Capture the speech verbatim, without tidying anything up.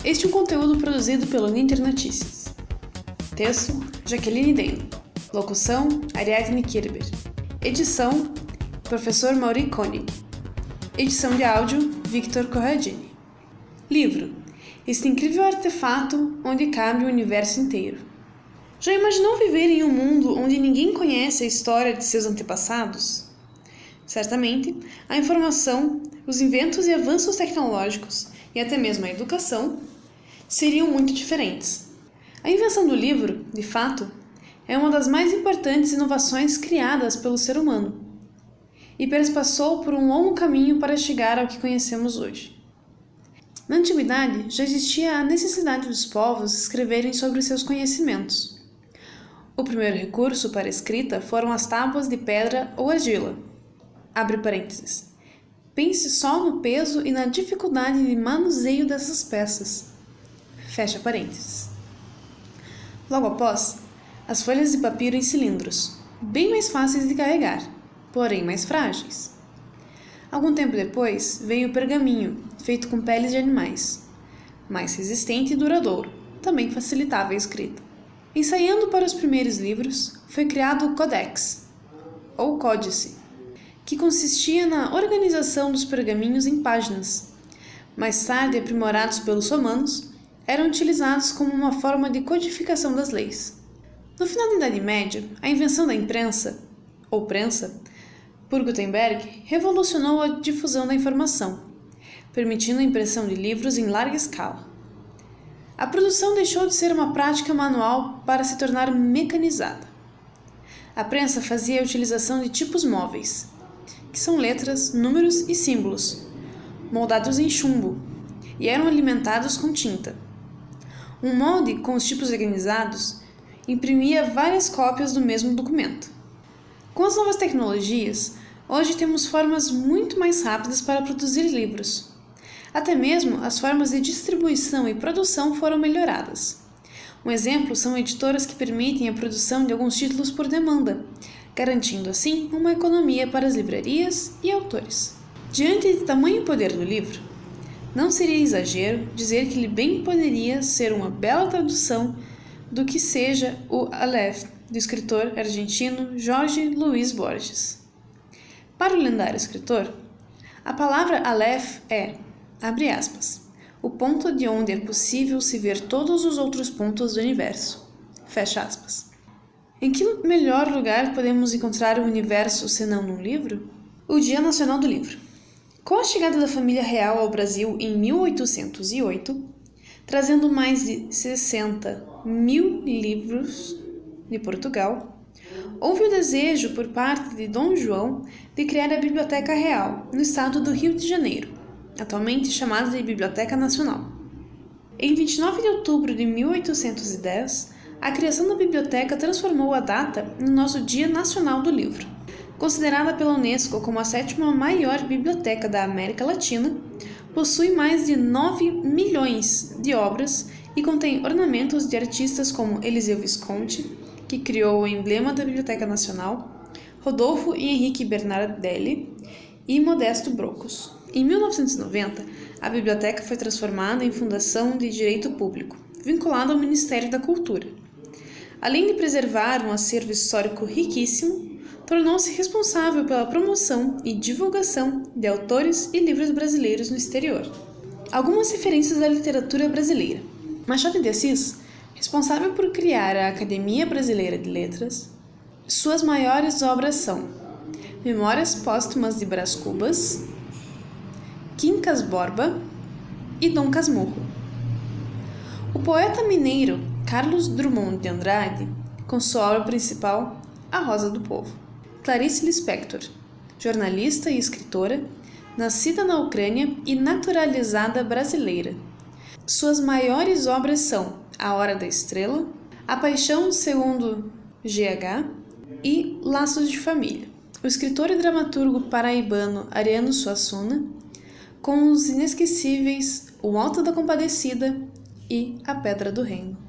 Este é um conteúdo produzido pelo Ninter Notícias. Texto: Jaqueline Deno. Locução: Ariadne Kirber. Edição: Professor Mauri Koenig. Edição de áudio: Victor Corradini. Livro: Este incrível artefato onde cabe o universo inteiro. Já imaginou viver em um mundo onde ninguém conhece a história de seus antepassados? Certamente, a informação, os inventos e avanços tecnológicos, e até mesmo a educação, seriam muito diferentes. A invenção do livro, de fato, é uma das mais importantes inovações criadas pelo ser humano, e perpassou por um longo caminho para chegar ao que conhecemos hoje. Na antiguidade, já existia a necessidade dos povos escreverem sobre seus conhecimentos. O primeiro recurso para a escrita foram as tábuas de pedra ou argila. Abre parênteses. Pense só no peso e na dificuldade de manuseio dessas peças. Fecha parênteses. Logo após, as folhas de papiro em cilindros, bem mais fáceis de carregar, porém mais frágeis. Algum tempo depois, veio o pergaminho, feito com peles de animais, mais resistente e duradouro, também facilitava a escrita. Ensaiando para os primeiros livros, foi criado o Codex, ou Códice, que consistia na organização dos pergaminhos em páginas. Mais tarde, aprimorados pelos romanos, eram utilizados como uma forma de codificação das leis. No final da Idade Média, a invenção da imprensa, ou prensa, por Gutenberg, revolucionou a difusão da informação, permitindo a impressão de livros em larga escala. A produção deixou de ser uma prática manual para se tornar mecanizada. A prensa fazia a utilização de tipos móveis, que são letras, números e símbolos, moldados em chumbo, e eram alimentados com tinta. Um molde com os tipos organizados imprimia várias cópias do mesmo documento. Com as novas tecnologias, hoje temos formas muito mais rápidas para produzir livros. Até mesmo as formas de distribuição e produção foram melhoradas. Um exemplo são editoras que permitem a produção de alguns títulos por demanda, garantindo assim uma economia para as livrarias e autores. Diante de tamanho poder do livro, não seria exagero dizer que ele bem poderia ser uma bela tradução do que seja o Aleph, do escritor argentino Jorge Luis Borges. Para o lendário escritor, a palavra Aleph é, abre aspas, o ponto de onde é possível se ver todos os outros pontos do universo, fecha aspas. Em que melhor lugar podemos encontrar o universo senão num livro? O Dia Nacional do Livro. Com a chegada da família real ao Brasil em mil oitocentos e oito, trazendo mais de sessenta mil livros de Portugal, houve o desejo por parte de Dom João de criar a Biblioteca Real, no estado do Rio de Janeiro, atualmente chamada de Biblioteca Nacional. Em vinte e nove de outubro de mil oitocentos e dez, a criação da biblioteca transformou a data no nosso Dia Nacional do Livro. Considerada pela Unesco como a sétima maior biblioteca da América Latina, possui mais de nove milhões de obras e contém ornamentos de artistas como Eliseu Visconti, que criou o emblema da Biblioteca Nacional, Rodolfo e Henrique Bernardelli e Modesto Brocos. Em mil novecentos e noventa, a biblioteca foi transformada em fundação de direito público, vinculada ao Ministério da Cultura. Além de preservar um acervo histórico riquíssimo, tornou-se responsável pela promoção e divulgação de autores e livros brasileiros no exterior. Algumas referências da literatura brasileira. Machado de Assis, responsável por criar a Academia Brasileira de Letras, suas maiores obras são Memórias Póstumas de Brás Cubas, Quincas Borba e Dom Casmurro. O poeta mineiro Carlos Drummond de Andrade, com sua obra principal, A Rosa do Povo. Clarice Lispector, jornalista e escritora, nascida na Ucrânia e naturalizada brasileira. Suas maiores obras são A Hora da Estrela, A Paixão segundo G H e Laços de Família. O escritor e dramaturgo paraibano Ariano Suassuna, com os inesquecíveis O Alto da Compadecida e A Pedra do Reino.